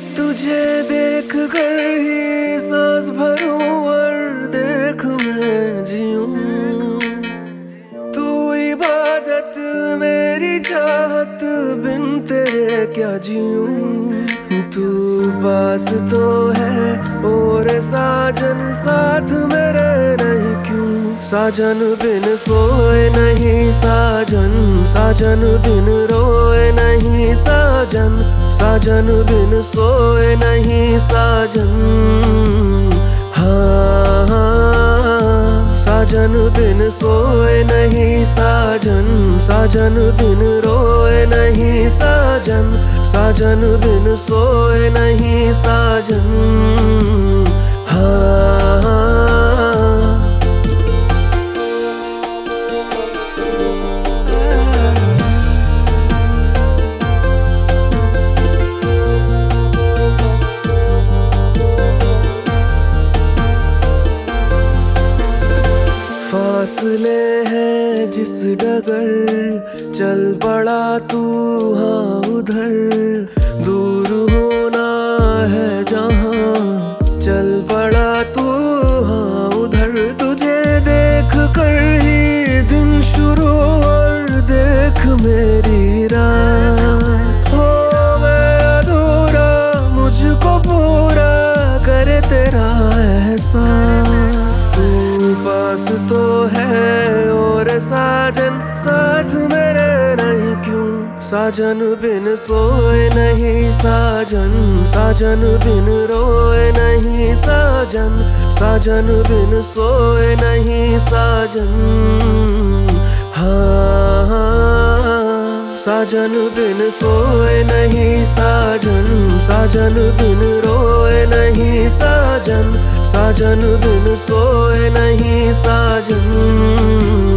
तुझे देख कर ही सांस भरूं और देख मैं जीऊं। तू इबादत मेरी चाहत, बिन तेरे क्या जीऊं। तू पास तो है और साजन साथ मेरे नहीं क्यों। साजन बिन सोए नहीं साजन, साजन बिन रोए नहीं साजन, साजन बिन सोए नहीं साजन। हाँ हाँ, साजन बिन सोए नहीं साजन, साजन बिन रोए नहीं साजन, साजन बिन सोए नहीं साजन। हाँ हाँ। फासले हैं जिस डगर, चल पड़ा तू हाँ उधर। दूर होना है जहाँ, चल पड़ा तू हाँ उधर। तुझे देख कर ही दिन शुरू और देख मेरी रात। हो मैं अधूरा, मुझको पूरा करे तेरा एहसास। तू पास तो है और साजन साथ मेरे नहीं क्यों। साजन बिन सोए नहीं साजन, साजन बिन रोए नहीं साजन, साजन बिन सोए नहीं साजन। हाँ हाँ, साजन बिन सोए नहीं साजन, साजन बिन रोए नहीं साजन, साजन बिन सोए नहीं साजन।